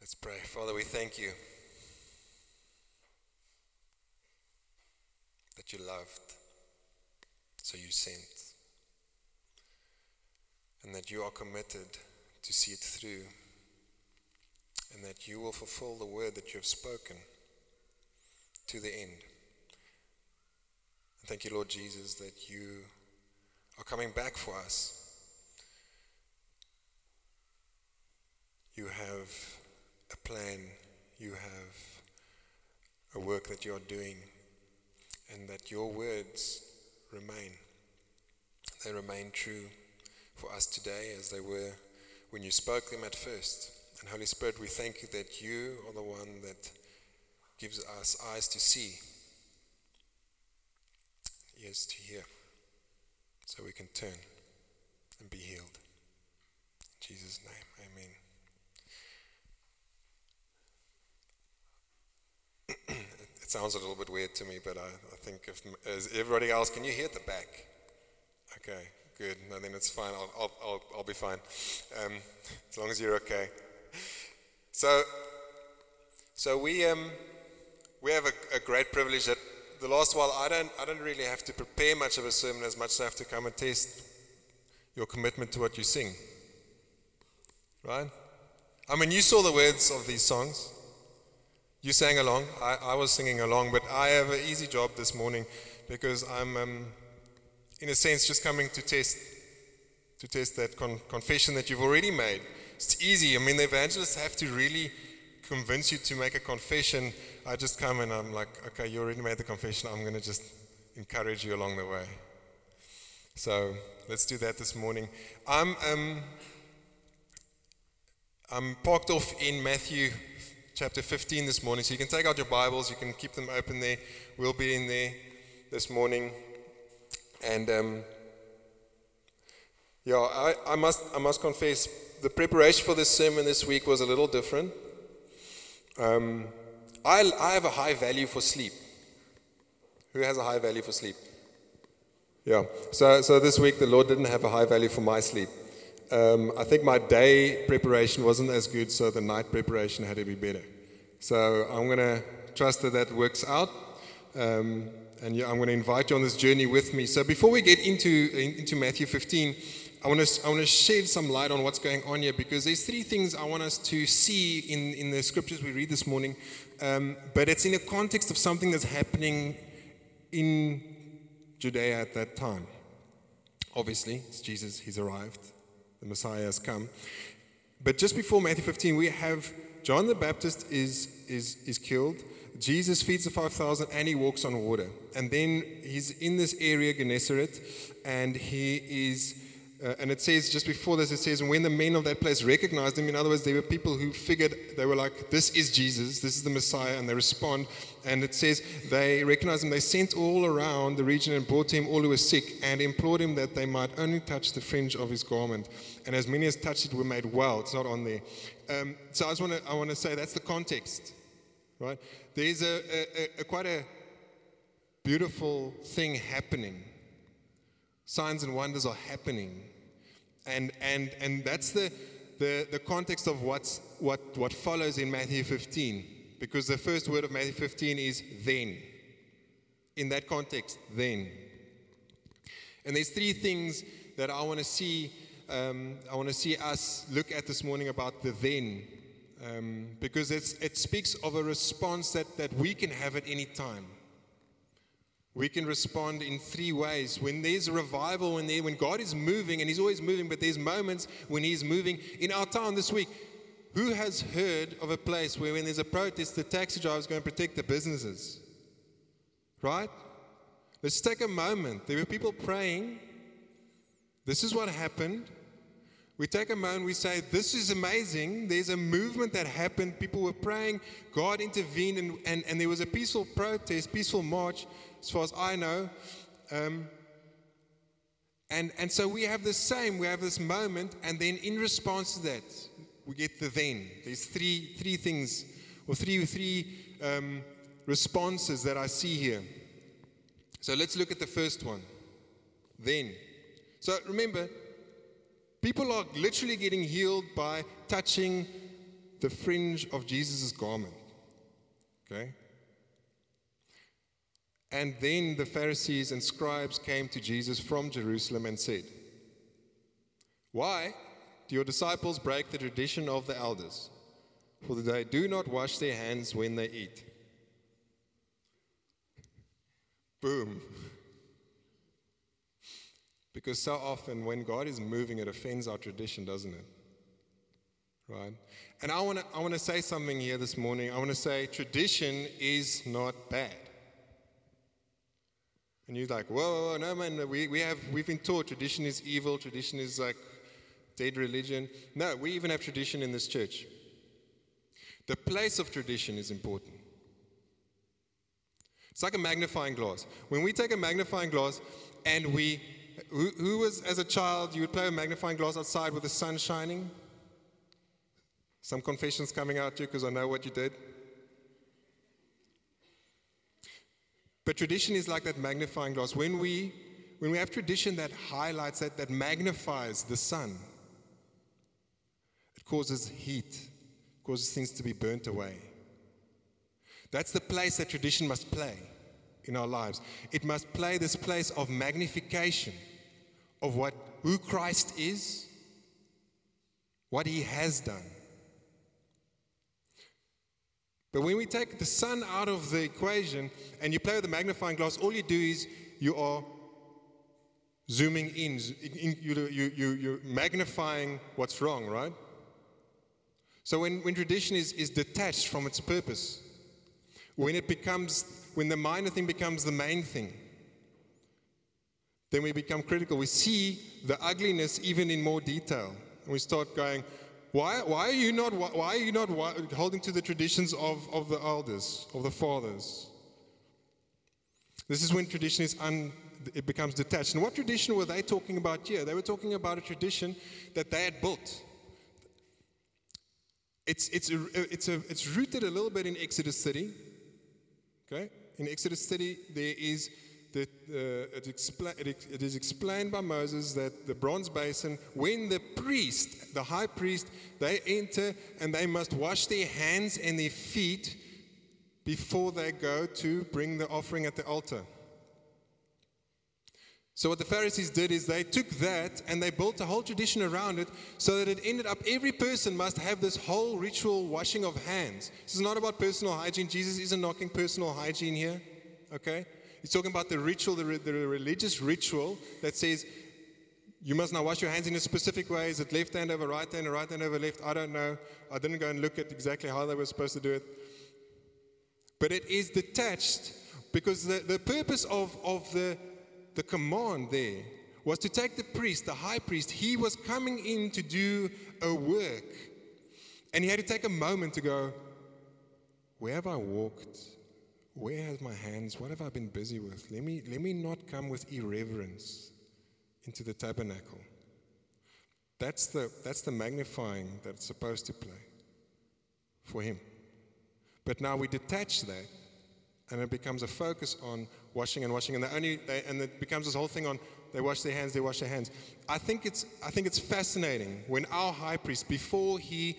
Let's pray. Father, we thank you that you loved, so you sent, and that you are committed to see it through, and that you will fulfill the word that you have spoken to the end. And thank you, Lord Jesus, that you are coming back for us. You have a plan, you have a work that you are doing, and that your words remain. They remain true for us today as they were when you spoke them at first. And Holy Spirit, we thank you that you are the one that gives us eyes to see, ears to hear, so we can turn and be healed. In Jesus' name, amen. It sounds a little bit weird to me, but I think as everybody else, can you hear at the back? Okay, good. No, then it's fine. I'll be fine, as long as you're okay. So we have a great privilege that the last while I don't really have to prepare much of a sermon as much as I have to come and test your commitment to what you sing. Right? I mean, you saw the words of these songs. You sang along. I was singing along, but I have an easy job this morning because I'm, in a sense, just coming to test that confession that you've already made. It's easy. I mean, the evangelists have to really convince you to make a confession. I just come and I'm like, okay, you already made the confession. I'm going to just encourage you along the way. So let's do that this morning. I'm parked off in Matthew chapter 15 this morning, so you can take out your Bibles, you can keep them open there. We'll be in there this morning. And I must confess, the preparation for this sermon this week was a little different. I have a high value for sleep. Who has a high value for sleep? Yeah. So this week the Lord didn't have a high value for my sleep. I think my day preparation wasn't as good, so the night preparation had to be better. So I'm going to trust that works out, and I'm going to invite you on this journey with me. So before we get into Matthew 15, I want to shed some light on what's going on here, because there's three things I want us to see in the scriptures we read this morning, but it's in a context of something that's happening in Judea at that time. Obviously, it's Jesus, he's arrived. The Messiah has come. But just before Matthew 15, we have John the Baptist is killed. Jesus feeds the 5,000 and he walks on water. And then he's in this area, Gennesaret, and he is, and it says, just before this, it says, and when the men of that place recognized him, in other words, there were people who figured, they were like, this is Jesus, this is the Messiah, and they respond. And it says, they recognized him, they sent all around the region and brought to him all who were sick, and implored him that they might only touch the fringe of his garment. And as many as touched it were made well. It's not on there. So I want to say that's the context, right? There's a quite a beautiful thing happening. Signs and wonders are happening, and that's the context of what follows in Matthew 15, because the first word of Matthew 15 is then. In that context, then. And there's three things that I want to see. I want to see us look at this morning about the then, because it speaks of a response that we can have at any time. We can respond in three ways. When there's a revival, when God is moving, and he's always moving, but there's moments when he's moving. In our town this week, who has heard of a place where when there's a protest, the taxi driver is going to protect the businesses? Right? Let's take a moment. There were people praying. This is what happened. We take a moment, we say, this is amazing. There's a movement that happened. People were praying. God intervened, and there was a peaceful protest, peaceful march, as far as I know. And so we have the same. We have this moment, and then in response to that, we get the then. There's three things, or three responses that I see here. So let's look at the first one. Then. So remember, people are literally getting healed by touching the fringe of Jesus' garment. Okay? And then the Pharisees and scribes came to Jesus from Jerusalem and said, "Why do your disciples break the tradition of the elders? For they do not wash their hands when they eat." Boom. Because so often when God is moving, it offends our tradition, doesn't it? Right? And I want to say something here this morning. I want to say tradition is not bad. And you're like, whoa, no man, we've been taught tradition is evil, tradition is like dead religion. No, we even have tradition in this church. The place of tradition is important. It's like a magnifying glass. When we take a magnifying glass and who was, as a child, you would play a magnifying glass outside with the sun shining? Some confessions coming out to you because I know what you did. But tradition is like that magnifying glass. When we have tradition that highlights, that magnifies the sun, it causes heat, causes things to be burnt away. That's the place that tradition must play in our lives. It must play this place of magnification of who Christ is, what he has done. But when we take the sun out of the equation and you play with the magnifying glass, all you do is you are zooming in. You're magnifying what's wrong, right? So when tradition is detached from its purpose, when the minor thing becomes the main thing, then we become critical. We see the ugliness even in more detail. And we start going, why are you not holding to the traditions of the elders, of the fathers? This is when tradition it becomes detached. And what tradition were they talking about here? They were talking about a tradition that they had built. It's rooted a little bit in Exodus 30. Okay, in Exodus 30, there is it is explained by Moses that the bronze basin, when the high priest, they enter and they must wash their hands and their feet before they go to bring the offering at the altar. So what the Pharisees did is they took that and they built a whole tradition around it so that it ended up every person must have this whole ritual washing of hands. This is not about personal hygiene. Jesus isn't knocking personal hygiene here, okay? He's talking about the ritual, the religious ritual that says you must now wash your hands in a specific way. Is it left hand over right hand or right hand over left? I don't know. I didn't go and look at exactly how they were supposed to do it. But it is detached because the purpose of the command there was to take the priest, the high priest. He was coming in to do a work. And he had to take a moment to go, where have I walked? Where has my hands? What have I been busy with? Let me not come with irreverence into the tabernacle. That's the magnifying that it's supposed to play for him. But now we detach that, and it becomes a focus on washing and washing, and it becomes this whole thing on they wash their hands, they wash their hands. I think it's fascinating when our high priest, before he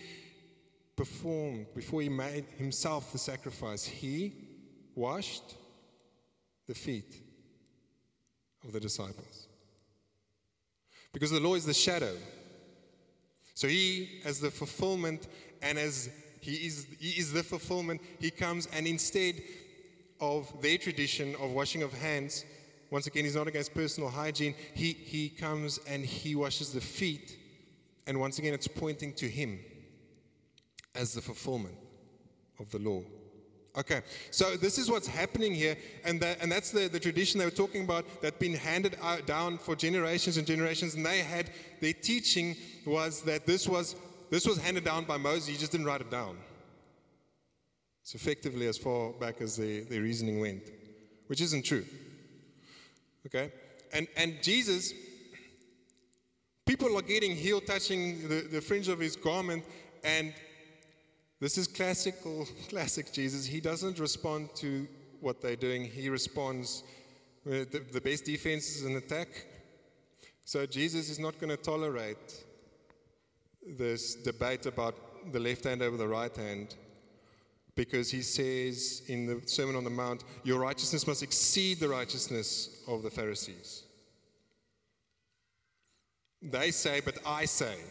made himself the sacrifice, he washed the feet of the disciples. Because the law is the shadow. So he, as the fulfillment, and as he is the fulfillment, he comes and instead of their tradition of washing of hands, once again, he's not against personal hygiene, he comes and he washes the feet, and once again, it's pointing to him as the fulfillment of the law. Okay, so this is what's happening here, and that's the tradition they were talking about that's been handed down for generations and generations, and their teaching was that this was handed down by Moses. He just didn't write it down. It's effectively as far back as their reasoning went, which isn't true. Okay, and Jesus, people are getting healed, touching the fringe of his garment, and this is classic Jesus. He doesn't respond to what they're doing. He responds, the best defense is an attack. So Jesus is not going to tolerate this debate about the left hand over the right hand, because he says in the Sermon on the Mount, your righteousness must exceed the righteousness of the Pharisees. They say, but I say.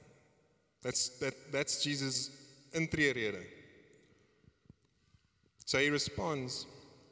That's Jesus' intrede. So he responds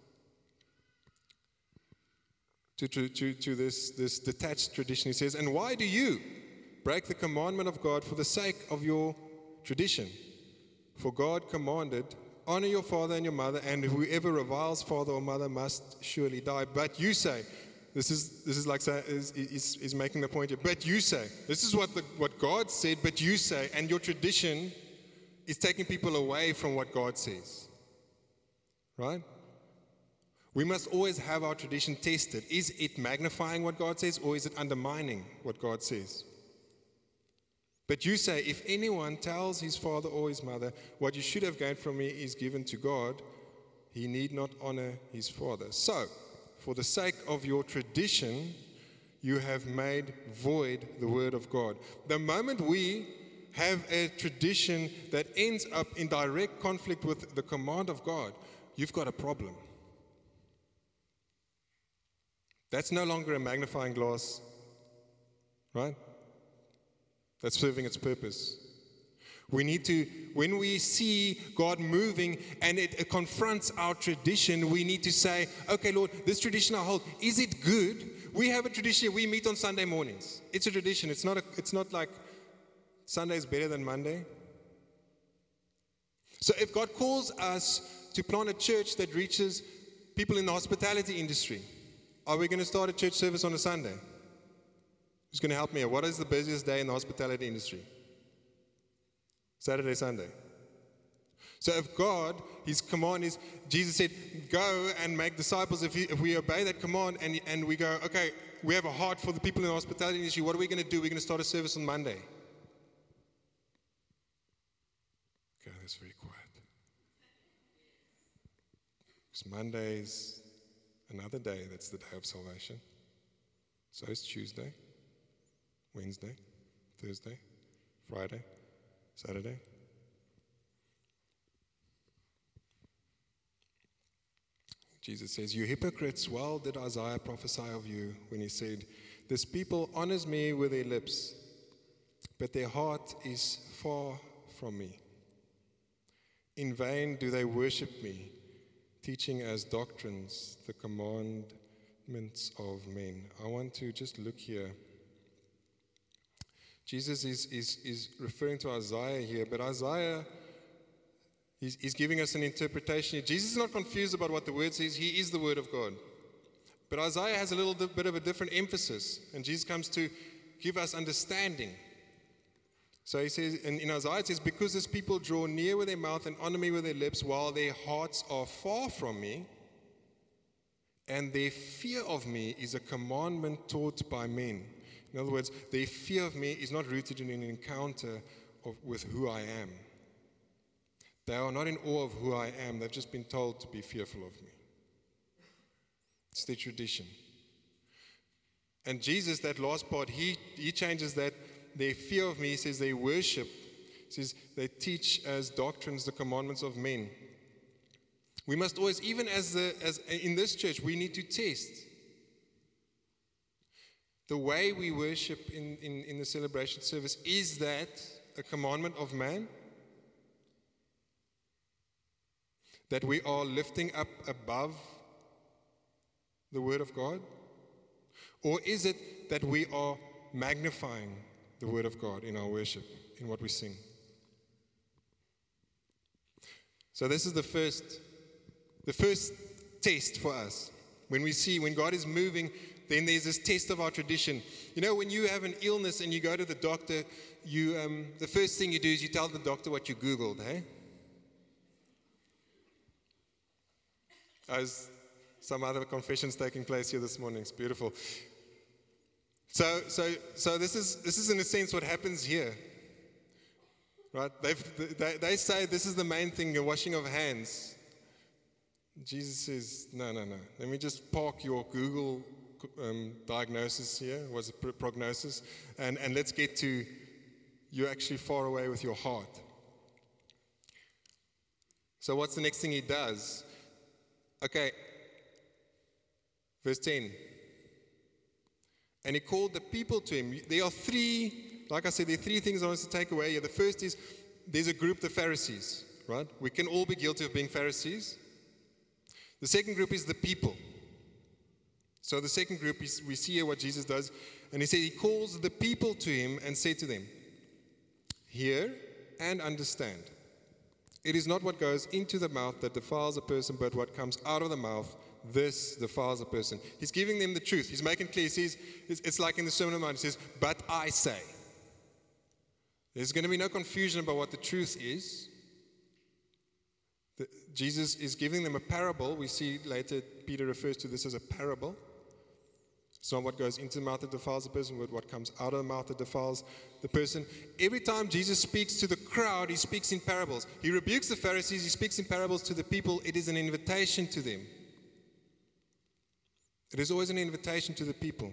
to this detached tradition. He says, and why do you break the commandment of God for the sake of your tradition? For God commanded, honor your father and your mother, and whoever reviles father or mother must surely die. But you say, this is like is making the point here. But you say, this is what God said. But you say, and your tradition is taking people away from what God says, right? We must always have our tradition tested. Is it magnifying what God says, or is it undermining what God says? But you say, if anyone tells his father or his mother, what you should have gained from me is given to God, he need not honor his father. So, for the sake of your tradition, you have made void the word of God. The moment we have a tradition that ends up in direct conflict with the command of God, you've got a problem. That's no longer a magnifying glass, right? That's serving its purpose. We need to, when we see God moving and it confronts our tradition, we need to say, okay, Lord, this tradition I hold, is it good? We have a tradition, we meet on Sunday mornings. It's a tradition. It's not like Sunday is better than Monday. So if God calls us to plant a church that reaches people in the hospitality industry, are we going to start a church service on a Sunday? Who's going to help me? What is the busiest day in the hospitality industry? Saturday, Sunday. So if God, his command is, Jesus said, go and make disciples. If we obey that command and we go, okay, we have a heart for the people in the hospitality industry, what are we going to do? We're going to start a service on Monday. Okay, that's very quiet. Because Monday is another day, that's the day of salvation. So it's Tuesday, Wednesday, Thursday, Friday, Saturday. Jesus says, you hypocrites, well did Isaiah prophesy of you when he said, this people honors me with their lips, but their heart is far from me. In vain do they worship me, teaching as doctrines the commandments of men. I want to just look here. Jesus is referring to Isaiah here, but Isaiah, he's giving us an interpretation here. Jesus is not confused about what the word says. He is the word of God. But Isaiah has a little bit of a different emphasis, and Jesus comes to give us understanding. So he says, in Isaiah it says, because this people draw near with their mouth and honor me with their lips, while their hearts are far from me, and their fear of me is a commandment taught by men. In other words, their fear of me is not rooted in an encounter with who I am. They are not in awe of who I am. They've just been told to be fearful of me. It's their tradition. And Jesus, that last part, he changes that. Their fear of me, he says they worship. He says they teach as doctrines the commandments of men. We must always, even as in this church, we need to test the way we worship in the celebration service. Is that a commandment of man? That we are lifting up above the Word of God? Or is it that we are magnifying the Word of God in our worship, in what we sing? So this is the first test for us. When God is moving, then there's this test of our tradition. You know, when you have an illness and you go to the doctor, the first thing you do is you tell the doctor what you Googled, hey? There's some other confessions taking place here this morning. It's beautiful. So this is in a sense what happens here, right? They say this is the main thing, the washing of hands. Jesus says, no. Let me just park your Google diagnosis here, was it prognosis, and let's get to you're actually far away with your heart. So what's the next thing he does? Okay, verse 10. And he called the people to him. There are three, like I said, there are three things I want us to take away here. The first is, there's a group, the Pharisees, right? We can all be guilty of being Pharisees. The second group is the people. So the second group is, we see here what Jesus does. And he said, he calls the people to him and said to them, hear and understand. It is not what goes into the mouth that defiles a person, but what comes out of the mouth, this defiles a person. He's giving them the truth. He's making clear. He says, it's like in the Sermon on the Mount, he says, but I say. There's going to be no confusion about what the truth is. Jesus is giving them a parable. We see later Peter refers to this as a parable. It's not what goes into the mouth that defiles the person, but what comes out of the mouth that defiles the person. Every time Jesus speaks to the crowd, he speaks in parables. He rebukes the Pharisees, he speaks in parables to the people. It is an invitation to them. It is always an invitation to the people.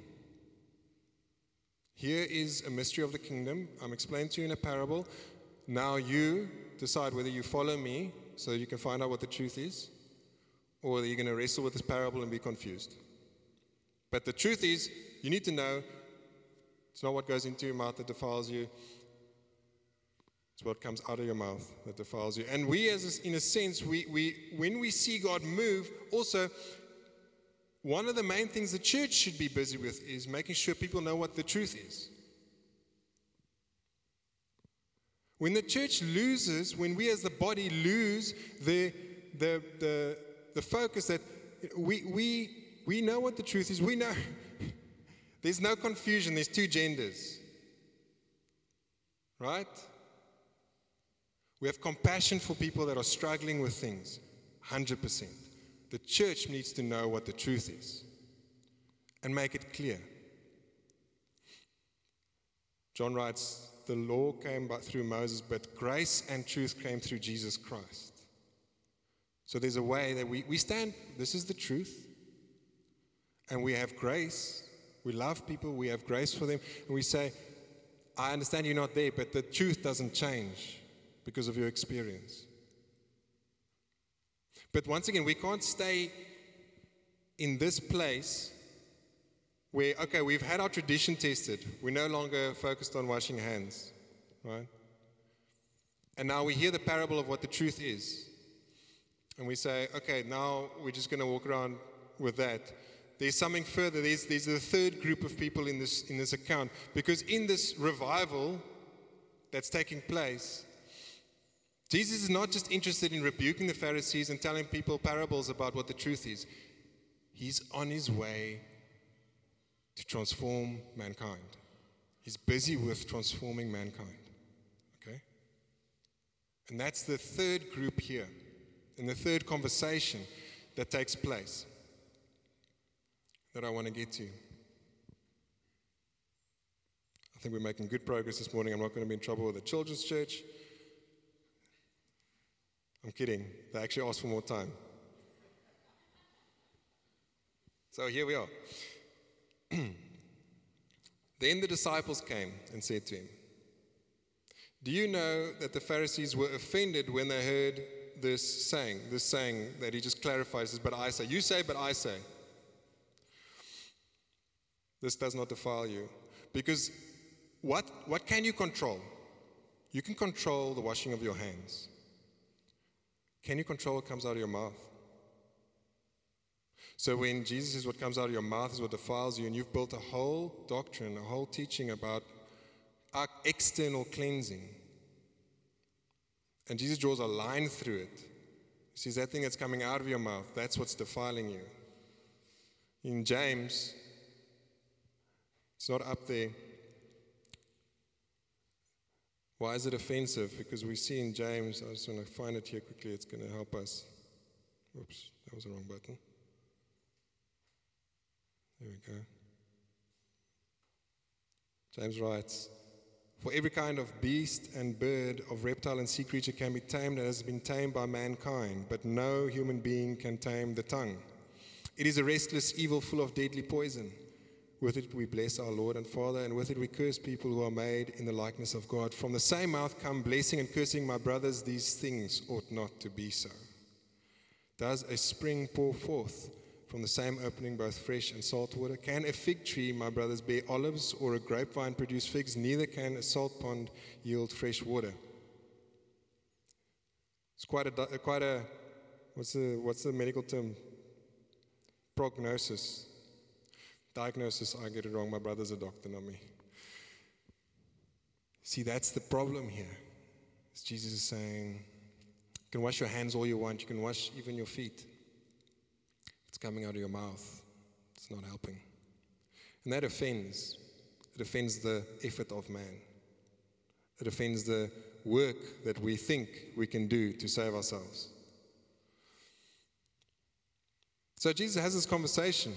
Here is a mystery of the kingdom. I'm explaining to you in a parable. Now you decide whether you follow me so that you can find out what the truth is, or whether you're going to wrestle with this parable and be confused. But the truth is, you need to know it's not what goes into your mouth that defiles you. It's what comes out of your mouth that defiles you. And we, as in a sense, when we see God move, also, one of the main things the church should be busy with is making sure people know what the truth is. When the church loses, when we as the body lose the focus that we know what the truth is. We know there's no confusion. There's two genders. Right? We have compassion for people that are struggling with things. 100%. The church needs to know what the truth is and make it clear. John writes, the law came through Moses, but grace and truth came through Jesus Christ. So there's a way that we stand, this is the truth. And we have grace. We love people. We have grace for them. And we say, I understand you're not there, but the truth doesn't change because of your experience. But once again, we can't stay in this place where, okay, we've had our tradition tested. We're no longer focused on washing hands, right? And now we hear the parable of what the truth is. And we say, okay, now we're just going to walk around with that. There's something further. There's the third group of people in this account. Because in this revival that's taking place, Jesus is not just interested in rebuking the Pharisees and telling people parables about what the truth is. He's on his way to transform mankind. He's busy with transforming mankind. Okay? And that's the third group here, and the third conversation that takes place that I want to get to. I think we're making good progress this morning. I'm not going to be in trouble with the children's church. I'm kidding. They actually asked for more time. So here we are. Then the disciples came and said to him, do you know that the Pharisees were offended when they heard this saying that he just clarifies this, but I say. You say, but I say. This does not defile you. Because what can you control? You can control the washing of your hands. Can you control what comes out of your mouth? So when Jesus says what comes out of your mouth is what defiles you, and you've built a whole doctrine, a whole teaching about our external cleansing, and Jesus draws a line through it. He says that thing that's coming out of your mouth, that's what's defiling you. In James, it's not up there. Why is it offensive? Because we see in James, I just want to find it here quickly, it's going to help us. Oops, that was the wrong button. There we go. James writes, for every kind of beast and bird, of reptile and sea creature can be tamed and has been tamed by mankind, but no human being can tame the tongue. It is a restless evil full of deadly poison. With it we bless our Lord and Father, and with it we curse people who are made in the likeness of God. From the same mouth come blessing and cursing. My brothers, these things ought not to be so. Does a spring pour forth from the same opening both fresh and salt water? Can a fig tree, my brothers, bear olives, or a grapevine produce figs? Neither can a salt pond yield fresh water. It's quite a what's the medical term? Prognosis. Diagnosis, I get it wrong. My brother's a doctor, not me. See, that's the problem here. As Jesus is saying, you can wash your hands all you want. You can wash even your feet. It's coming out of your mouth. It's not helping. And that offends. It offends the effort of man. It offends the work that we think we can do to save ourselves. So Jesus has this conversation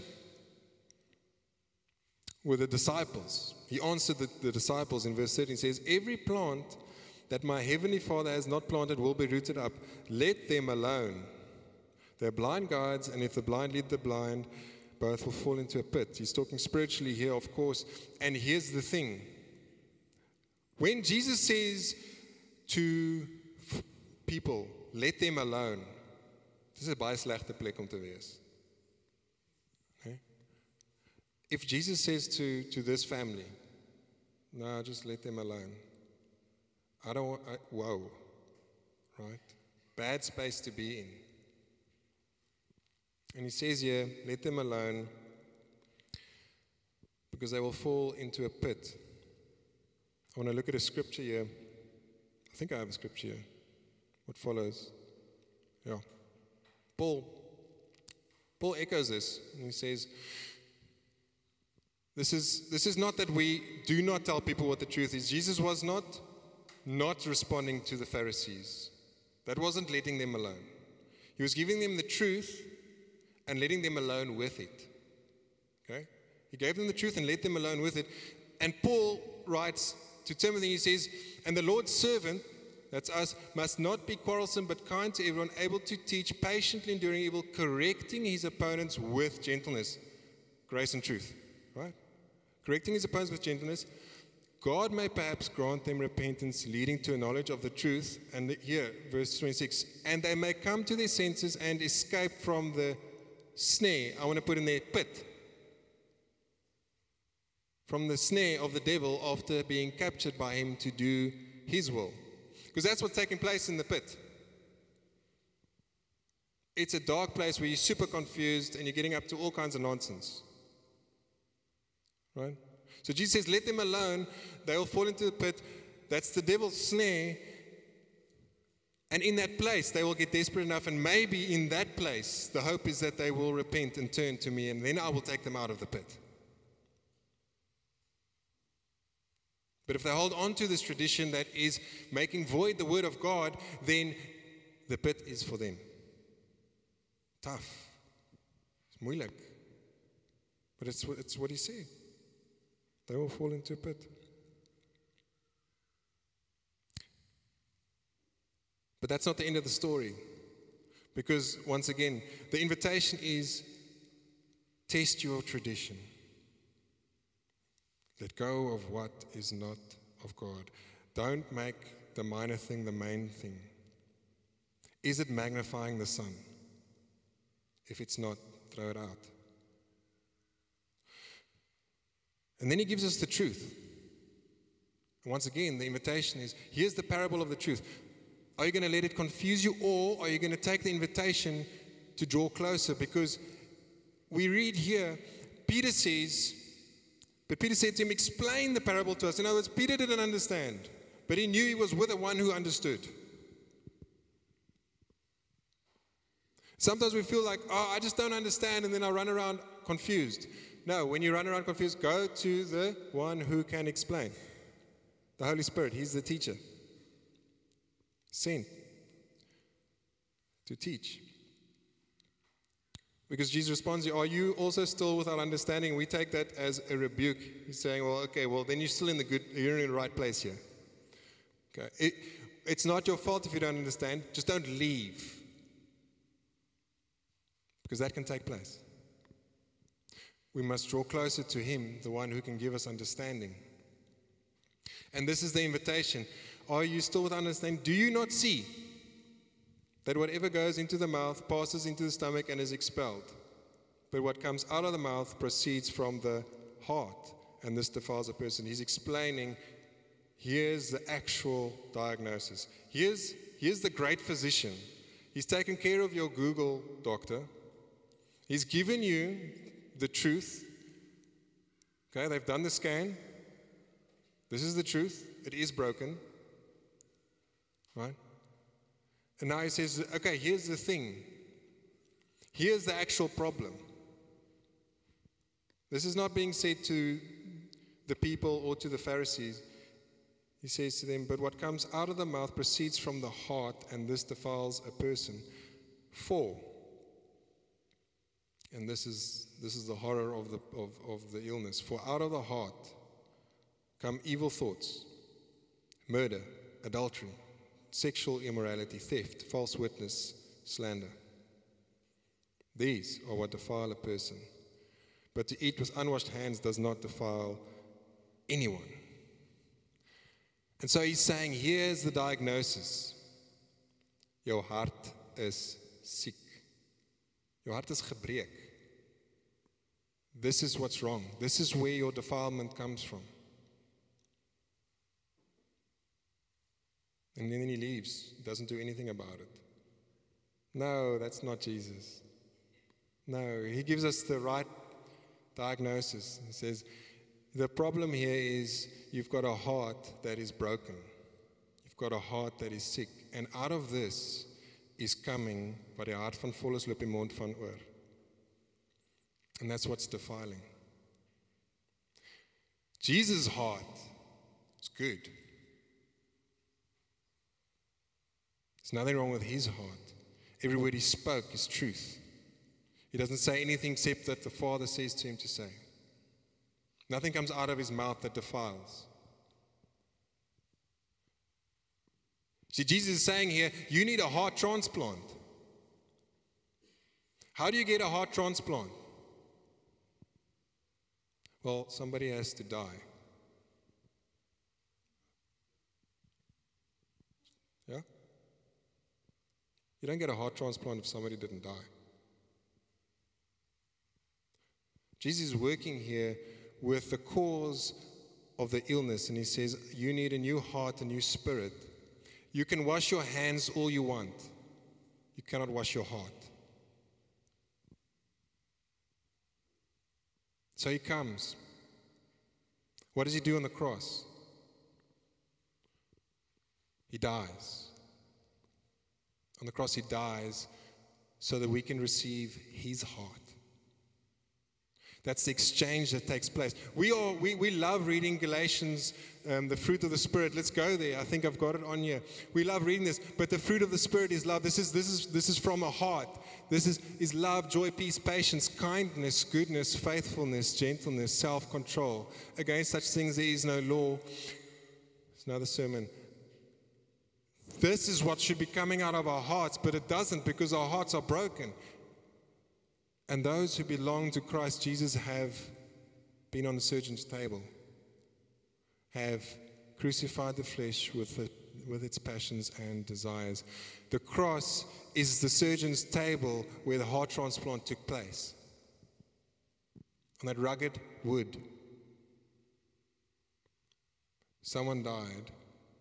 with the disciples. He answered the disciples in verse 13. He says, every plant that my heavenly Father has not planted will be rooted up. Let them alone. They're blind guides, and if the blind lead the blind, both will fall into a pit. He's talking spiritually here, of course. And here's the thing. When Jesus says to people, let them alone, this is 'n baie slegte plek om te wees. Okay? If Jesus says to this family, no, just let them alone. Whoa, right? Bad space to be in. And he says here, let them alone because they will fall into a pit. I want to look at a scripture here. I think I have a scripture here. What follows? Yeah. Paul echoes this, and he says, this is not that we do not tell people what the truth is. Jesus was not responding to the Pharisees. That wasn't letting them alone. He was giving them the truth and letting them alone with it. Okay? He gave them the truth and let them alone with it. And Paul writes to Timothy, he says, and the Lord's servant, that's us, must not be quarrelsome but kind to everyone, able to teach, patiently enduring evil, correcting his opponents with gentleness, grace and truth. Right? Correcting his opponents with gentleness. God may perhaps grant them repentance leading to a knowledge of the truth. And here, verse 26, and they may come to their senses and escape from the snare. I want to put in there pit. From the snare of the devil after being captured by him to do his will. Because that's what's taking place in the pit. It's a dark place where you're super confused and you're getting up to all kinds of nonsense. Right? So Jesus says, let them alone. They'll fall into the pit. That's the devil's snare. And in that place, they will get desperate enough. And maybe in that place, the hope is that they will repent and turn to me. And then I will take them out of the pit. But if they hold on to this tradition that is making void the word of God, then the pit is for them. Tough. It's moeilijk. But it's what he said. They will fall into a pit. But that's not the end of the story. Because, once again, the invitation is test your tradition. Let go of what is not of God. Don't make the minor thing the main thing. Is it magnifying the Son? If it's not, throw it out. And then he gives us the truth. And once again, the invitation is, here's the parable of the truth. Are you going to let it confuse you, or are you going to take the invitation to draw closer? Because we read here, Peter says, but Peter said to him, explain the parable to us. In other words, Peter didn't understand, but he knew he was with the one who understood. Sometimes we feel like, I just don't understand, and then I run around confused. No, when you run around confused, go to the one who can explain. The Holy Spirit, he's the teacher. Sent to teach. Because Jesus responds, are you also still without understanding? We take that as a rebuke. He's saying, then you're still you're in the right place here. Okay. It's not your fault if you don't understand. Just don't leave. Because that can take place. We must draw closer to him, the one who can give us understanding. And this is the invitation. Are you still without understanding? Do you not see? that whatever goes into the mouth passes into the stomach and is expelled. But what comes out of the mouth proceeds from the heart, and this defiles a person. He's explaining, here's the actual diagnosis. Here's the great physician. He's taken care of your Google doctor. He's given you the truth. Okay, they've done the scan. This is the truth. It is broken. Right? And now he says, okay, here's the thing. Here's the actual problem. This is not being said to the people or to the Pharisees. He says to them, but what comes out of the mouth proceeds from the heart, and this defiles a person. For, and this is the horror of the illness, for out of the heart come evil thoughts, murder, adultery, sexual immorality, theft, false witness, slander. These are what defile a person. But to eat with unwashed hands does not defile anyone. And so he's saying, here's the diagnosis. Jou hart is siek. Jou hart is gebreek. This is what's wrong. This is where your defilement comes from. And then he leaves, doesn't do anything about it. No, that's not Jesus. No, he gives us the right diagnosis. He says, the problem here is you've got a heart that is broken. You've got a heart that is sick. And out of this is coming wat die hart van vol is, loop die mond van oor. And that's what's defiling. Jesus' heart is good. There's nothing wrong with his heart. Every word he spoke is truth. He doesn't say anything except that the Father says to him to say. Nothing comes out of his mouth that defiles. See, Jesus is saying here, you need a heart transplant. How do you get a heart transplant? Well, somebody has to die. Yeah? You don't get a heart transplant if somebody didn't die. Jesus is working here with the cause of the illness, and he says, you need a new heart, a new spirit. You can wash your hands all you want. You cannot wash your heart. So he comes. What does he do on the cross? He dies. On the cross he dies so that we can receive his heart. That's the exchange that takes place. We love reading Galatians, the fruit of the Spirit. Let's go there. I think I've got it on here. We love reading this, but the fruit of the Spirit is love. This is from a heart. This is love, joy, peace, patience, kindness, goodness, faithfulness, gentleness, self-control. Against such things there is no law. It's another sermon. This is what should be coming out of our hearts, but it doesn't because our hearts are broken. And those who belong to Christ Jesus have been on the surgeon's table, have crucified the flesh with its passions and desires. The cross is the surgeon's table where the heart transplant took place. On that rugged wood, someone died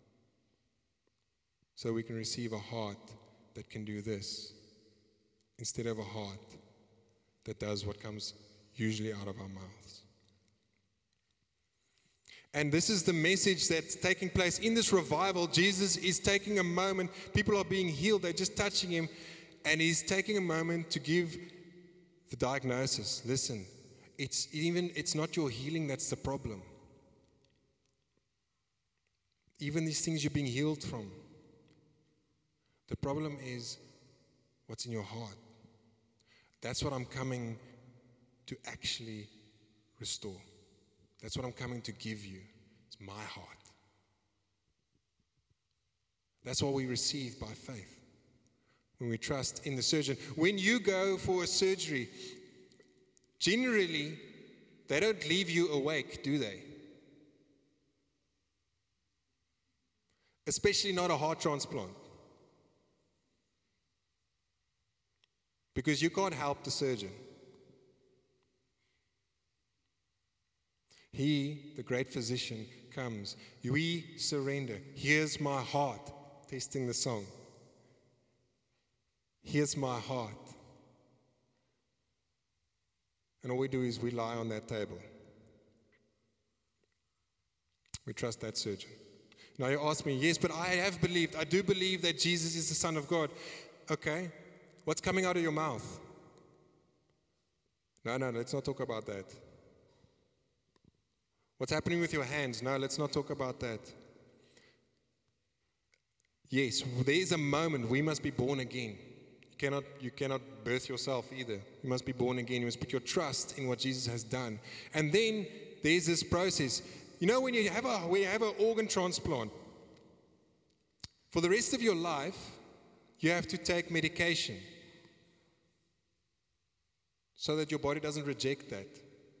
so we can receive a heart that can do this instead of a heart that does what comes usually out of our mouths. And this is the message that's taking place in this revival. Jesus is taking a moment. People are being healed. They're just touching him. And he's taking a moment to give the diagnosis. Listen, it's not your healing that's the problem. Even these things you're being healed from. The problem is what's in your heart. That's what I'm coming to actually restore. That's what I'm coming to give you. It's my heart. That's what we receive by faith. When we trust in the surgeon. When you go for a surgery, generally, they don't leave you awake, do they? Especially not a heart transplant. Because you can't help the surgeon. He, the great physician, comes. We surrender. Here's my heart. Testing the song. Here's my heart. And all we do is we lie on that table. We trust that surgeon. Now you ask me, yes, but I do believe that Jesus is the Son of God. Okay, what's coming out of your mouth? No, let's not talk about that. What's happening with your hands? No, let's not talk about that. Yes, there is a moment we must be born again. You cannot birth yourself either. You must be born again. You must put your trust in what Jesus has done. And then there's this process. You know, when you have an organ transplant, for the rest of your life, you have to take medication so that your body doesn't reject that.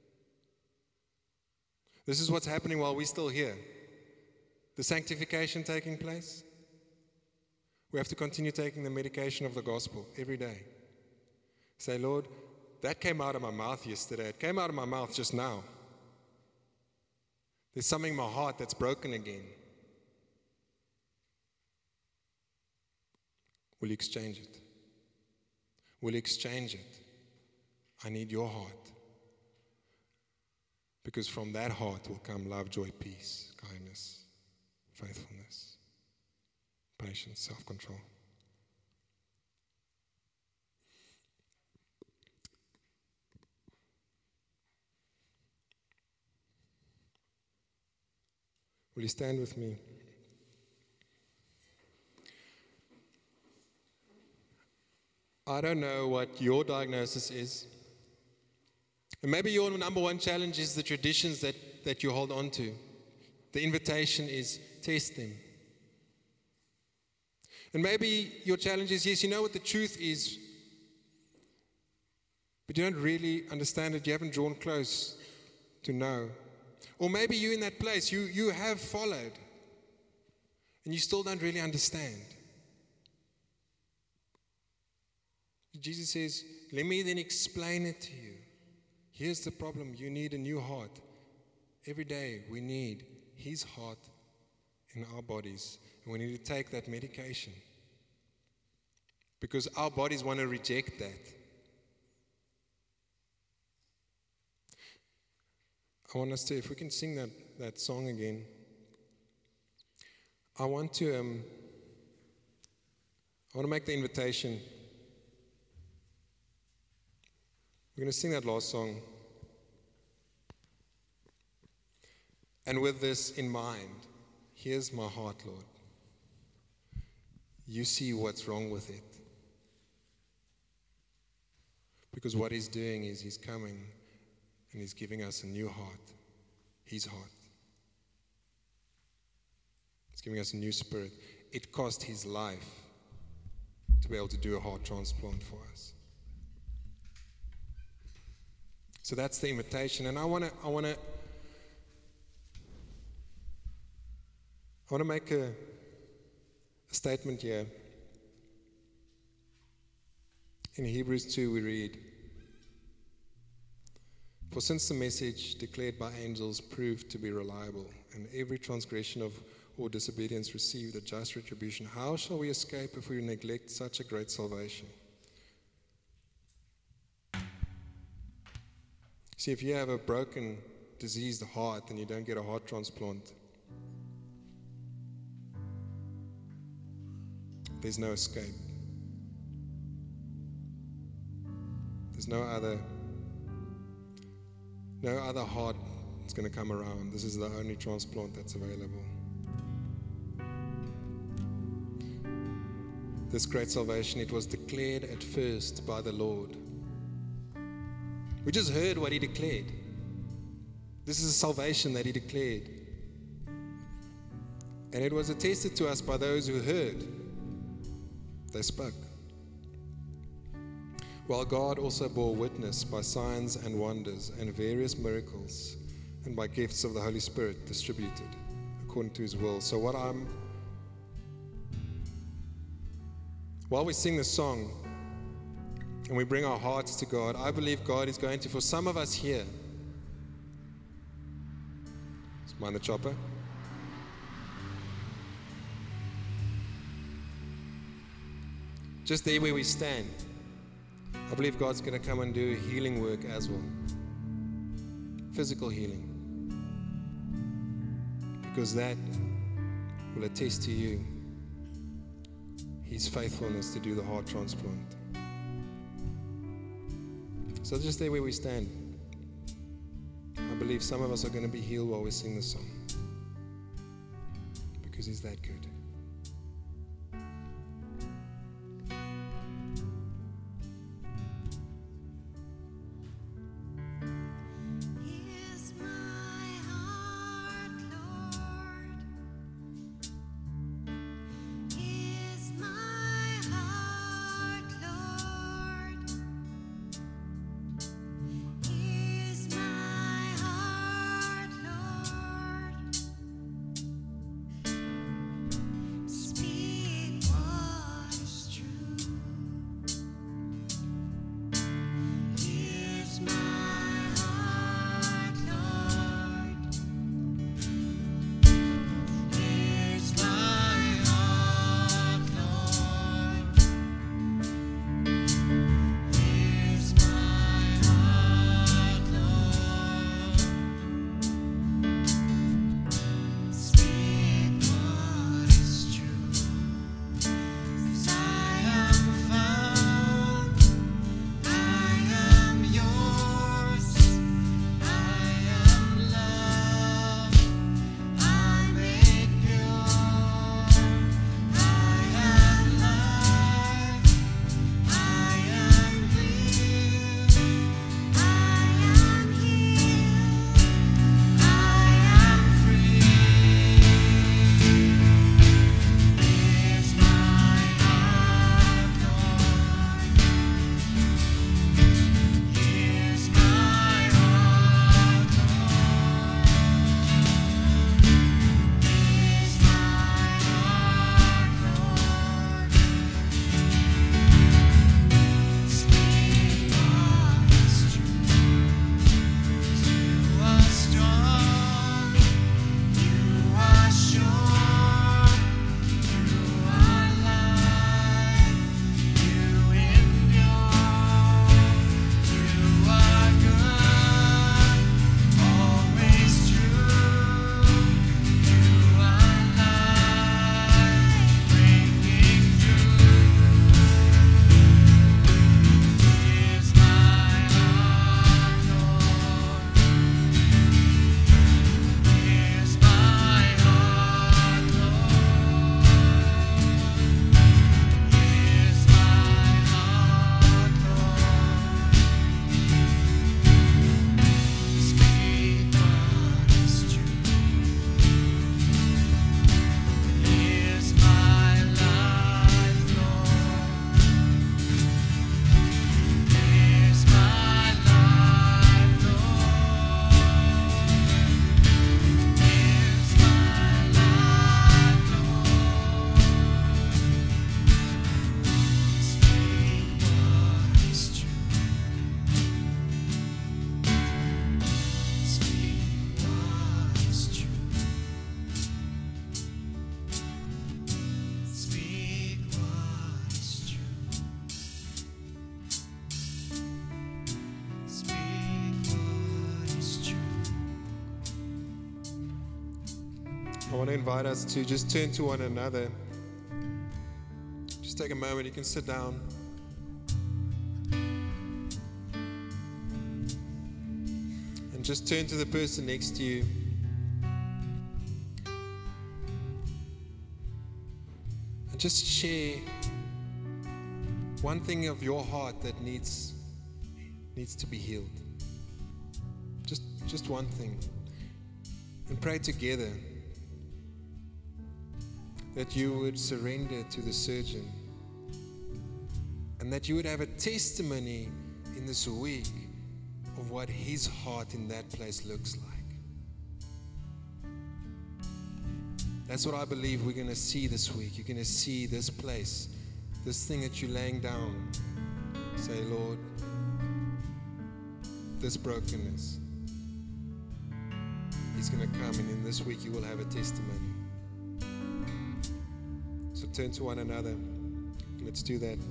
This is what's happening while we're still here. The sanctification taking place. We have to continue taking the medication of the gospel every day. Say, Lord, that came out of my mouth yesterday. It came out of my mouth just now. There's something in my heart that's broken again. Will you exchange it? Will you exchange it? I need your heart. Because from that heart will come love, joy, peace, kindness, faithfulness, patience, self-control. Will you stand with me? I don't know what your diagnosis is. And maybe your number one challenge is the traditions that you hold on to. The invitation is test them. And maybe your challenge is, yes, you know what the truth is, but you don't really understand it. You haven't drawn close to know. Or maybe you're in that place, you have followed, and you still don't really understand. Jesus says, let me then explain it to you. Here's the problem. You need a new heart. Every day we need His heart in our bodies. And we need to take that medication. Because our bodies want to reject that. I want us to, if we can sing that song again. I want to make the invitation. We're going to sing that last song. And with this in mind, here's my heart, Lord. You see what's wrong with it. Because what He's doing is He's coming and He's giving us a new heart. His heart. He's giving us a new spirit. It cost His life to be able to do a heart transplant for us. So that's the invitation, and I want to make a statement here. In Hebrews 2 we read, "For since the message declared by angels proved to be reliable, and every transgression of or disobedience received a just retribution, how shall we escape if we neglect such a great salvation?" See, if you have a broken, diseased heart and you don't get a heart transplant, there's no escape. There's no other heart that's going to come around. This is the only transplant that's available. This great salvation, it was declared at first by the Lord. We just heard what He declared. This is a salvation that He declared. And it was attested to us by those who heard. They spoke. While God also bore witness by signs and wonders and various miracles and by gifts of the Holy Spirit distributed according to His will. So while we sing this song, and we bring our hearts to God, I believe God is going to, for some of us here, mind the chopper. Just there where we stand, I believe God's going to come and do healing work as well. Physical healing. Because that will attest to you His faithfulness to do the heart transplant. So just there where we stand, I believe some of us are going to be healed while we sing this song. Because He's that good. I want to invite us to just turn to one another. Just take a moment. You can sit down. And just turn to the person next to you. And just share one thing of your heart that needs to be healed. Just one thing. And pray together that you would surrender to the surgeon and that you would have a testimony in this week of what his heart in that place looks like. That's what I believe we're going to see this week. You're going to see this place, this thing that you're laying down Say, Lord, this brokenness is going to come, and in this week you will have a testimony. So turn to one another. Let's do that.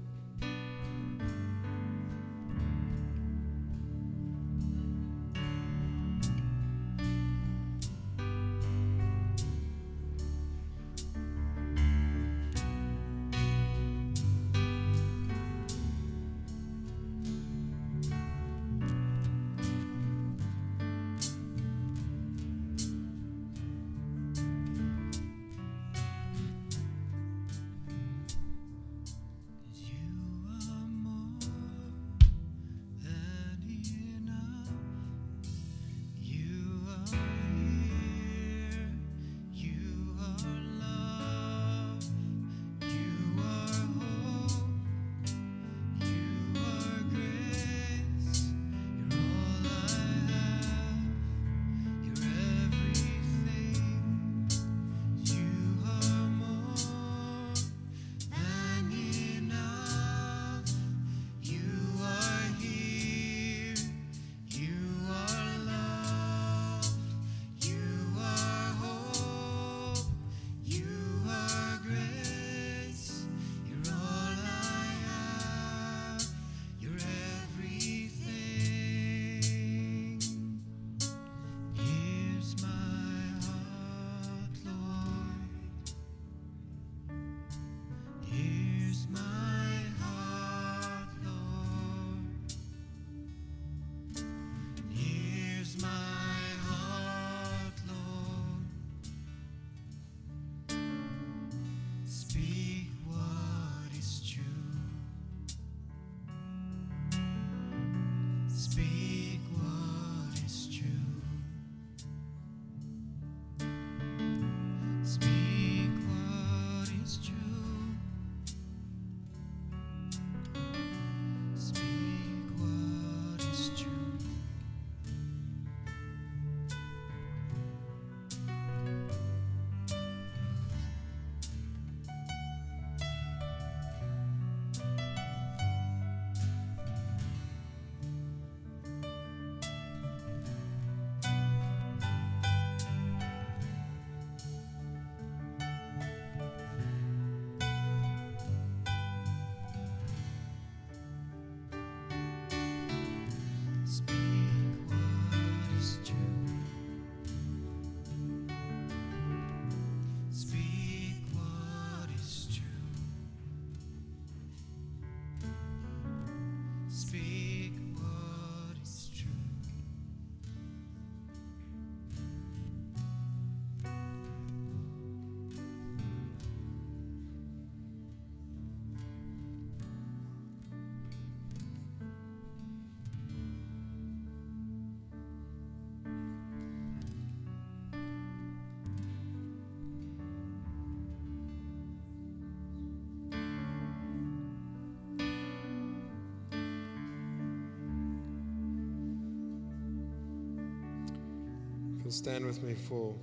You'll stand with me for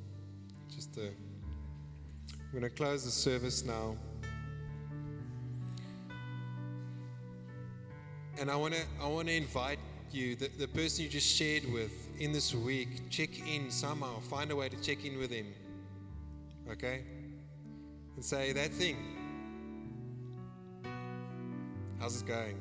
just a... We're going to close the service now. And I want to invite you, the person you just shared with in this week, check in somehow, find a way to check in with him. Okay? And say, that thing, how's it going?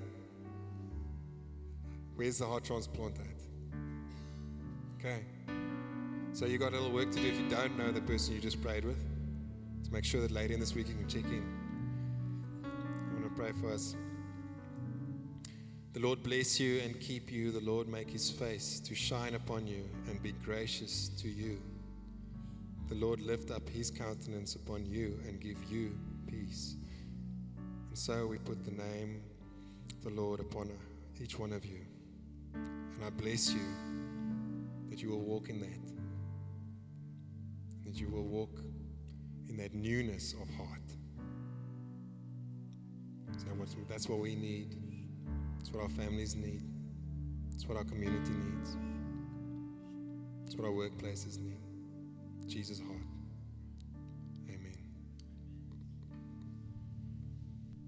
Where's the heart transplant at? Okay. So you got a little work to do if you don't know the person you just prayed with, to make sure that later in this week you can check in. I want to pray for us. The Lord bless you and keep you. The Lord make his face to shine upon you and be gracious to you. The Lord lift up his countenance upon you and give you peace. And so we put the name of the Lord upon each one of you. And I bless you that you will walk in that. That you will walk in that newness of heart. So that's what we need. That's what our families need. That's what our community needs. That's what our workplaces need. Jesus' heart.